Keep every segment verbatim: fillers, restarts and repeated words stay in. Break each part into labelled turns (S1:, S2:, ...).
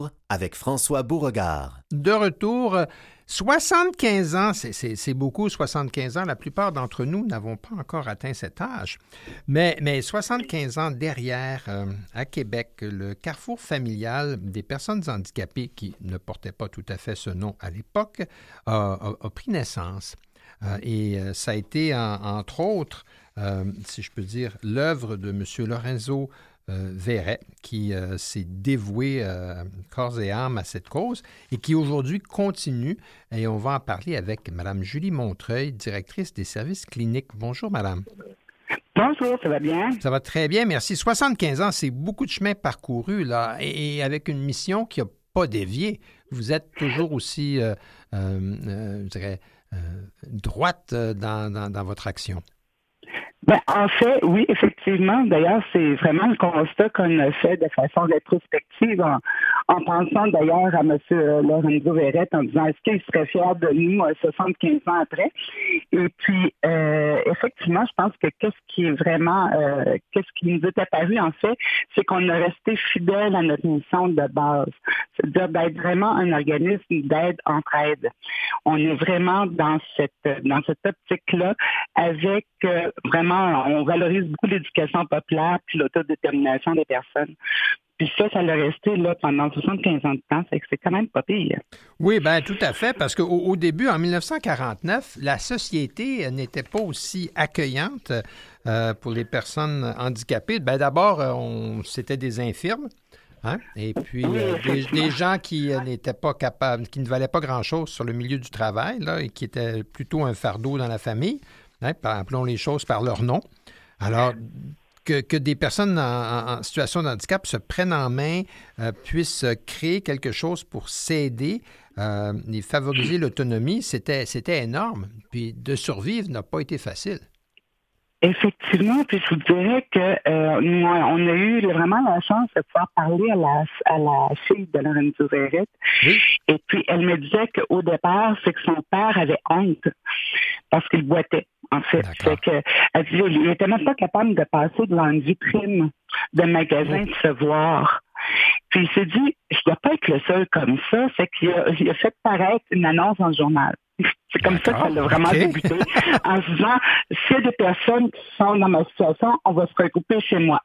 S1: avec François Beauregard.
S2: De retour, soixante-quinze ans, c'est, c'est, c'est beaucoup, soixante-quinze ans. La plupart d'entre nous n'avons pas encore atteint cet âge. Mais, mais soixante-quinze ans derrière, euh, à Québec, le carrefour familial des personnes handicapées, qui ne portait pas tout à fait ce nom à l'époque, a, a, a pris naissance. Euh, et euh, ça a été, en, entre autres, euh, si je peux dire, l'œuvre de M. Lorenzo Euh, Verret, qui euh, s'est dévoué euh, corps et âme à cette cause et qui aujourd'hui continue. Et on va en parler avec Mme Julie Montreuil, directrice des services cliniques. Bonjour, Madame.
S3: Bonjour, ça va bien?
S2: Ça va très bien, merci. soixante-quinze ans, c'est beaucoup de chemin parcouru, là, et, et avec une mission qui n'a pas dévié. Vous êtes toujours aussi, euh, euh, euh, je dirais, euh, droite dans, dans, dans votre action.
S3: Ben, en fait, oui, effectivement. D'ailleurs, c'est vraiment le constat qu'on a fait de façon rétrospective en, en pensant d'ailleurs à M. Lorenzo Verret en disant est-ce qu'il serait fier de nous soixante-quinze ans après? Et puis, euh, effectivement, je pense que qu'est-ce qui est vraiment, euh, qu'est-ce qui nous est apparu, en fait, c'est qu'on a resté fidèle à notre mission de base. C'est-à-dire d'être vraiment un organisme d'aide entre aides. On est vraiment dans cette, dans cette optique-là avec euh, vraiment on valorise beaucoup l'éducation populaire puis l'autodétermination des personnes. Puis ça, ça l'a resté là pendant soixante-quinze ans de temps, c'est que c'est quand même pas pire.
S2: Oui, bien tout à fait, parce qu'au au début, en dix-neuf cent quarante-neuf, la société n'était pas aussi accueillante euh, pour les personnes handicapées. Bien d'abord, on, c'était des infirmes. Hein? Et puis,
S3: oui,
S2: euh, des, des gens qui euh, n'étaient pas capables, qui ne valaient pas grand-chose sur le milieu du travail, là, et qui étaient plutôt un fardeau dans la famille. Hein, appelons les choses par leur nom. Alors, que, que des personnes en, en situation de handicap se prennent en main, euh, puissent créer quelque chose pour s'aider euh, et favoriser l'autonomie, c'était, c'était énorme. Puis de survivre n'a pas été facile.
S3: Effectivement, puis je vous dirais que euh, nous, on a eu vraiment la chance de pouvoir parler à la, à la fille de Lorenzo Verret.
S2: Oui.
S3: Et puis, elle me disait qu'au départ, c'est que son père avait honte parce qu'il boitait, en fait. C'est que, elle disait, il n'était même pas capable de passer devant une vitrine de magasin, de se voir. Puis il s'est dit, je ne dois pas être le seul comme ça. C'est qu'il a, il a fait paraître une annonce dans le journal. C'est comme D'accord. ça que ça a vraiment okay. débuté, en se disant, s'il y a des personnes qui sont dans ma situation, on va se regrouper chez moi.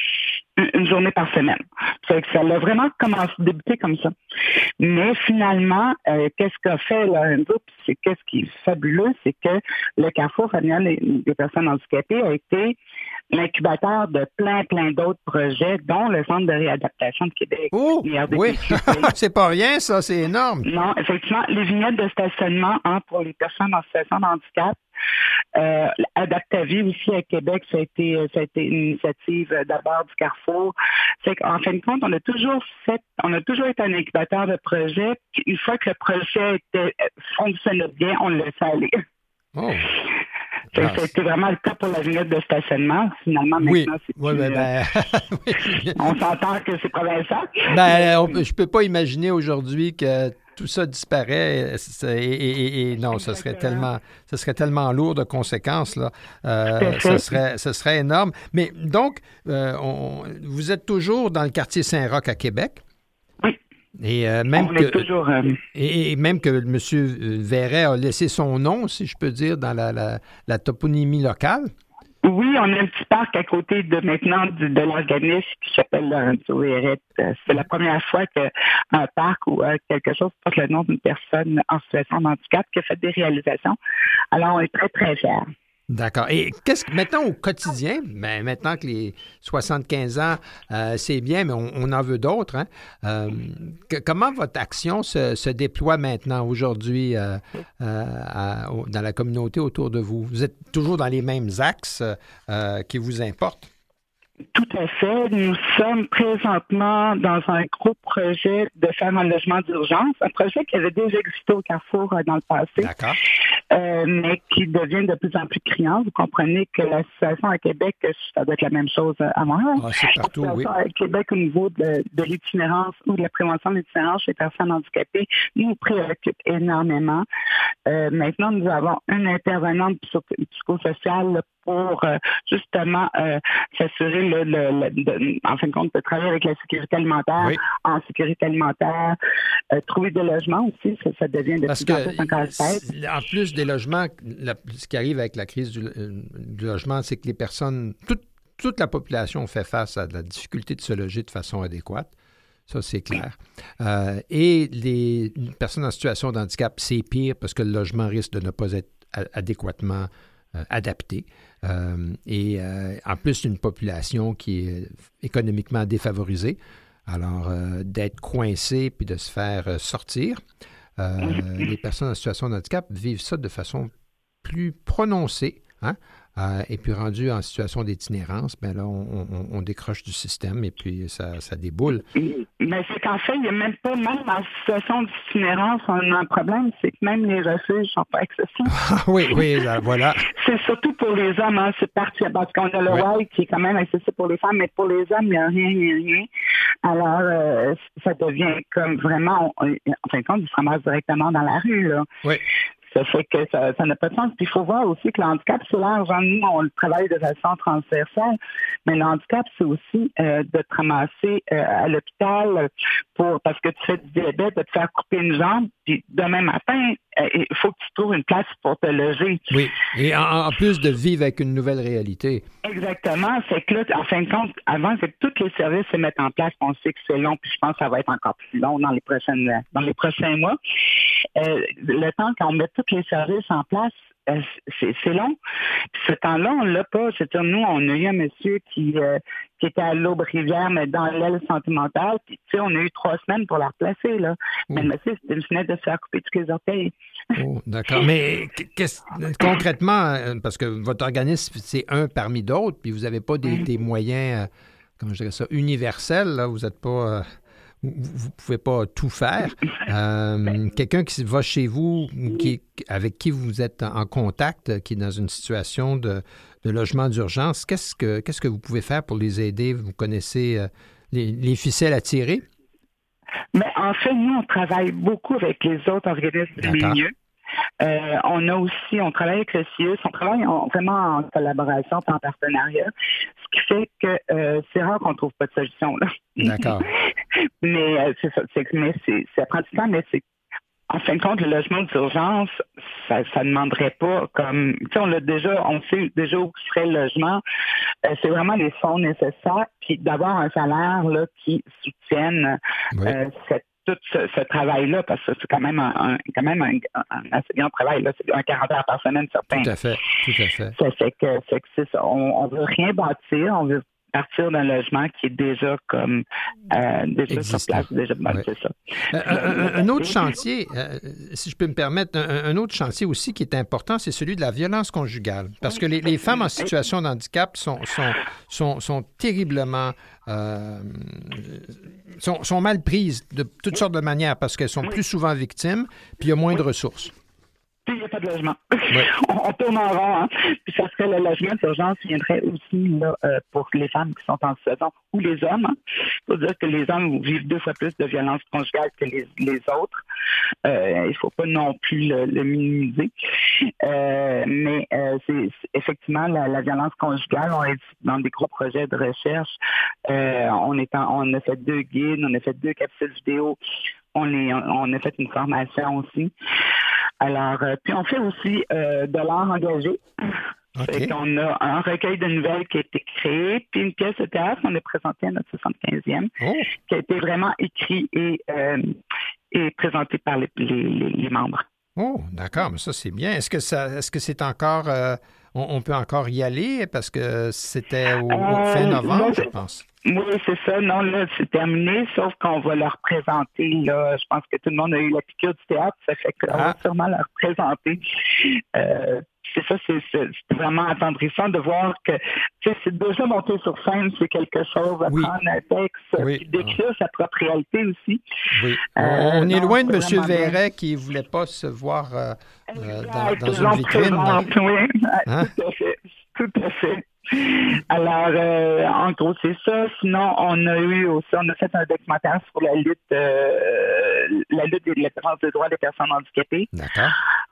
S3: Une journée par semaine. Ça, ça l'a vraiment commencé à débuter comme ça. Mais finalement, euh, qu'est-ce qu'a fait Lorenzo? C'est qu'est-ce qui est fabuleux, c'est que le Carrefour familial des, des personnes handicapées a été l'incubateur de plein, plein d'autres projets, dont le Centre de réadaptation de Québec.
S2: Oh, oui, c'est pas rien, ça, c'est énorme.
S3: Non, effectivement, les vignettes de stationnement hein, pour les personnes en situation de handicap. Euh, Adaptavie aussi à Québec, ça a été, ça a été une initiative d'abord du Carrefour. C'est qu'en fin de compte, on a toujours fait, on a toujours été un incubateur de projet. Puis une fois que le projet était, fonctionnait bien, on le laissait aller.
S2: Oh.
S3: Ça, ça a été vraiment le cas pour la vignette de stationnement. Finalement, maintenant,
S2: oui.
S3: c'est
S2: oui,
S3: plus,
S2: ben, ben...
S3: euh, on s'entend que c'est provincial.
S2: Ben, on, je peux pas imaginer aujourd'hui que tout ça disparaît et, et, et, et non, ce serait tellement, ce serait tellement lourd de conséquences là. Euh, ce serait, ce serait énorme. Mais donc, euh, on, vous êtes toujours dans le quartier Saint-Roch à Québec.
S3: Oui.
S2: Et euh, même
S3: on
S2: que
S3: est toujours, euh...
S2: et, et même que M. Verret a laissé son nom, si je peux dire, dans la, la, la toponymie locale.
S3: Oui, on a un petit parc à côté de maintenant de, de l'organisme qui s'appelle Lorenzo Verret. C'est la première fois qu'un parc ou euh, quelque chose porte le nom d'une personne en situation de handicap qui a fait des réalisations. Alors, on est très, très fiers.
S2: D'accord. Et qu'est-ce que, maintenant, au quotidien, ben, maintenant que les soixante-quinze ans, euh, c'est bien, mais on, on en veut d'autres, hein? Euh, que, comment votre action se, se déploie maintenant, aujourd'hui, euh, euh, à, dans la communauté autour de vous? Vous êtes toujours dans les mêmes axes euh, qui vous importent?
S3: Tout à fait. Nous sommes présentement dans un gros projet de faire un logement d'urgence, un projet qui avait déjà existé au Carrefour euh, dans le passé,
S2: D'accord.
S3: Euh, mais qui devient de plus en plus criant. Vous comprenez que la situation à Québec, ça doit être la même chose à Montréal.
S2: Ah, c'est partout, oui.
S3: À Québec, au niveau de, de l'itinérance ou de la prévention de l'itinérance chez les personnes handicapées, nous préoccupe énormément. Euh, maintenant, nous avons une intervenante psychosociale pour euh, justement euh, s'assurer là, le, le, de, en fin de compte, de travailler avec la sécurité alimentaire, oui. en sécurité alimentaire, euh, trouver des logements aussi, ça, ça devient de
S2: Parce
S3: plus en
S2: que,
S3: plus un casse-tête.
S2: En plus des logements, la, ce qui arrive avec la crise du, du logement, c'est que les personnes, toute, toute la population fait face à la difficulté de se loger de façon adéquate. Ça, c'est clair. Euh, et les personnes en situation de handicap, c'est pire parce que le logement risque de ne pas être adéquatement euh, adapté. Euh, et euh, en plus, une population qui est économiquement défavorisée. Alors, euh, d'être coincé puis de se faire euh, sortir, euh, les personnes en situation de handicap vivent ça de façon plus prononcée, hein? Euh, et puis, rendu en situation d'itinérance, bien là, on, on, on décroche du système et puis ça, ça déboule.
S3: Mais c'est qu'en fait, il n'y a même pas, même en situation d'itinérance, on a un problème, c'est que même les refuges ne sont pas accessibles.
S2: Ah oui, oui, voilà.
S3: C'est surtout pour les hommes, hein, c'est parti, parce qu'on a le
S2: oui.
S3: W I qui est quand même accessible pour les femmes, mais pour les hommes, il n'y a rien, il n'y a rien. Alors, euh, ça devient comme vraiment, on, en fin de compte, ils se ramassent directement dans la rue, là.
S2: Oui.
S3: Ça fait que ça, ça n'a pas de sens. Puis il faut voir aussi que le handicap, c'est large. Nous, on le travaille de façon transversale, mais le handicap, c'est aussi euh, de te ramasser euh, à l'hôpital pour parce que tu fais du diabète, de te faire couper une jambe, puis demain matin, euh, il faut que tu trouves une place pour te loger.
S2: Oui, et en, en plus de vivre avec une nouvelle réalité.
S3: Exactement. C'est que là, en fin de compte, avant que tous les services se mettent en place, on sait que c'est long, puis je pense que ça va être encore plus long dans les prochaines, dans les prochains mois. Euh, le temps qu'on met tous les services en place, euh, c'est, c'est long. Puis ce temps-là, on l'a pas. C'est-à-dire, nous, on a eu un monsieur qui, euh, qui était à l'Aube-Rivière, mais dans l'aile santé mentale. Puis, tu sais, on a eu trois semaines pour la replacer, là. Oh. Mais le monsieur, c'était une fenêtre de se faire couper tous les orteils.
S2: Oh, d'accord. Mais concrètement, parce que votre organisme, c'est un parmi d'autres, puis vous n'avez pas des, des moyens, euh, comment je dirais ça, universels, là. Vous n'êtes pas... Euh... Vous ne pouvez pas tout faire. Euh, quelqu'un qui va chez vous, qui, avec qui vous êtes en contact, qui est dans une situation de, de logement d'urgence, qu'est-ce que, qu'est-ce que vous pouvez faire pour les aider? Vous connaissez euh, les, les ficelles à tirer?
S3: Mais en fait, nous, on travaille beaucoup avec les autres organismes du milieu. Euh, on a aussi, on travaille avec le C I U S, on travaille en, vraiment en collaboration, en partenariat, ce qui fait que euh, c'est rare qu'on ne trouve pas de solution, là.
S2: D'accord.
S3: mais euh, c'est ça, c'est, mais c'est, ça prend du temps, mais c'est en fin de compte, le logement d'urgence, ça ne demanderait pas comme, tu sais, on l'a déjà, on sait déjà où serait le logement. Euh, c'est vraiment les fonds nécessaires, puis d'avoir un salaire là qui soutienne oui. euh, cette tout ce, ce travail-là, parce que c'est quand même un, un quand même un, un assez grand travail, là, c'est un quarante heures par semaine, certain.
S2: Tout à fait, tout à fait.
S3: Ça fait que, c'est que c'est ça. On, on veut rien bâtir, on veut partir d'un logement qui est déjà comme euh, déjà Existant. Sur place, déjà bon, ouais. C'est ça.
S2: Euh, un, un autre chantier, euh, si je peux me permettre, un, un autre chantier aussi qui est important, c'est celui de la violence conjugale. Parce que les, les femmes en situation de handicap sont, sont, sont, sont terriblement euh, sont, sont mal prises de toutes sortes de manières parce qu'elles sont plus souvent victimes, puis il y a moins de ressources.
S3: Puis il n'y a pas de logement. Oui. on, on tourne en rond. Hein? Puis ça serait le logement d'urgence viendrait aussi là, euh, pour les femmes qui sont en situation, ou les hommes. Hein? Il faut dire que les hommes vivent deux fois plus de violence conjugale que les, les autres. Euh, il ne faut pas non plus le, le minimiser. Euh, mais euh, c'est, c'est effectivement la, la violence conjugale. On est dans des gros projets de recherche. Euh, on, est en, on a fait deux guides, on a fait deux capsules vidéo. On, les, on a fait une formation aussi. Alors, euh, puis on fait aussi euh, de l'art engagé. Okay. On a un recueil de nouvelles qui a été créé, puis une pièce de théâtre qu'on a présentée à notre soixante-quinzième, oh. qui a été vraiment écrit et, euh, et présenté par les, les, les membres.
S2: Oh, d'accord, mais ça c'est bien. Est-ce que ça, est-ce que c'est encore, euh, on, on peut encore y aller parce que c'était au, au fin novembre, euh, je pense.
S3: Oui, c'est ça. Non, là, c'est terminé, sauf qu'on va leur présenter, là, je pense que tout le monde a eu la piqûre du théâtre, ça fait qu'on ah. va sûrement leur présenter. Euh, c'est ça, c'est, c'est, c'est vraiment attendrissant de voir que, tu sais, c'est déjà monter sur scène, c'est quelque chose, à oui. prendre un texte, oui. puis d'écrire ah. sa propre réalité aussi.
S2: Oui. Euh, on est loin de M. Verret qui ne voulait pas se voir euh, euh, dans, dans une vitrine.
S3: Oui, hein? Tout à fait. Tout à fait. Alors, euh, en gros, c'est ça. Sinon, on a eu aussi, on a fait un documentaire sur la lutte, euh, la lutte des défense des droits des personnes handicapées.
S2: D'accord.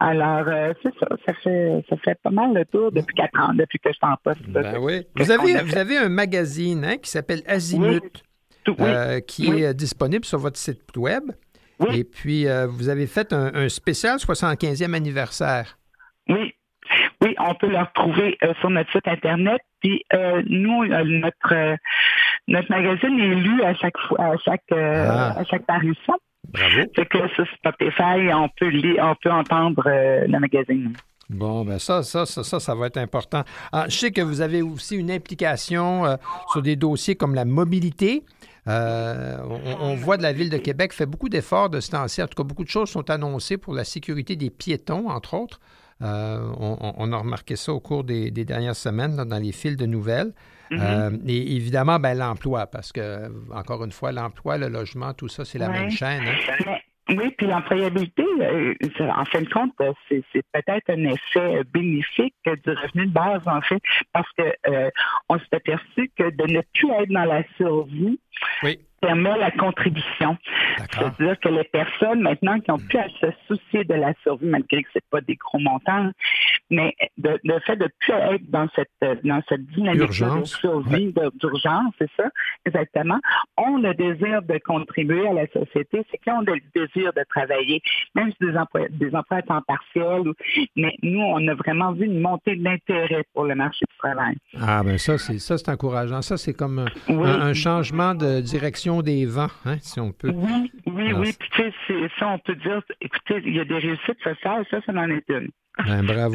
S3: Alors, euh, c'est ça. Ça fait, ça fait pas mal le tour depuis quatre ans, depuis que je suis en poste.
S2: Ben oui. Vous avez, vous avez un magazine hein, qui s'appelle Azimut, oui. euh, oui. qui oui. est disponible sur votre site web. Oui. Et puis, euh, vous avez fait un, un spécial soixante-quinzième anniversaire.
S3: Oui. Oui, on peut le retrouver euh, sur notre site Internet. Puis euh, nous, euh, notre euh, notre magazine est lu à chaque fois, à chaque euh, ah. à chaque parution.
S2: Bravo.
S3: Fait que sur Spotify, on peut lire, on peut entendre euh, le magazine.
S2: Bon, ben ça, ça, ça, ça, ça va être important. Ah, je sais que vous avez aussi une implication euh, sur des dossiers comme la mobilité. Euh, on, on voit de la Ville de Québec fait beaucoup d'efforts de ce temps-ci. En tout cas, beaucoup de choses sont annoncées pour la sécurité des piétons, entre autres. Euh, on, on a remarqué ça au cours des, des dernières semaines là, dans les fils de nouvelles. Mm-hmm. Euh, et évidemment, ben, l'emploi, parce que, encore une fois, l'emploi, le logement, tout ça, c'est la oui. même chaîne. Hein?
S3: Oui, puis l'employabilité, euh, en fin de compte, c'est, c'est peut-être un effet bénéfique du revenu de base, en fait, parce que euh, on s'est aperçu que de ne plus être dans la survie,
S2: oui.
S3: permet la contribution.
S2: D'accord.
S3: C'est-à-dire que les personnes, maintenant, qui n'ont plus à se soucier de la survie, malgré que ce n'est pas des gros montants, mais de, le fait de ne plus être dans cette, dans cette dynamique de survie,
S2: ouais.
S3: de, d'urgence, c'est ça, exactement, ont le désir de contribuer à la société, c'est qu'ils ont le désir de travailler, même si des emplois, des emplois à temps partiel, ou, mais nous, on a vraiment vu une montée de l'intérêt pour le marché du travail.
S2: Ah, ben ça, c'est, ça, c'est encourageant. Ça, c'est comme un, oui. un, un changement de direction des vents, hein, si on peut.
S3: Oui, oui, Alors, oui. Puis, tu sais, c'est, ça, on peut dire, écoutez, il y a des réussites sociales, ça, ça en est une.
S2: Ben, bravo.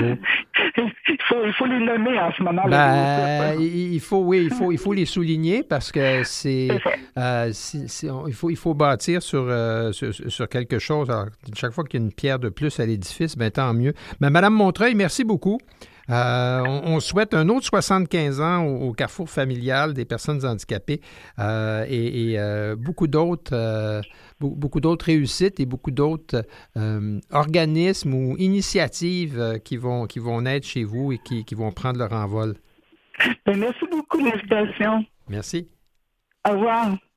S3: il, faut, il faut les nommer en ce moment.
S2: Ben, il faut, oui, il faut, il faut les souligner parce que c'est, euh, c'est, c'est on, il faut, il faut bâtir sur, euh, sur, sur quelque chose. Alors, chaque fois qu'il y a une pierre de plus à l'édifice, ben tant mieux. Ben, Madame Montreuil, merci beaucoup. Euh, on, on souhaite un autre soixante-quinze ans au, au carrefour familial des personnes handicapées euh, et, et euh, beaucoup d'autres euh, beaucoup d'autres réussites et beaucoup d'autres euh, organismes ou initiatives euh, qui vont qui vont naître chez vous et qui, qui vont prendre leur envol.
S3: Merci beaucoup de l'invitation.
S2: Merci.
S3: Au revoir.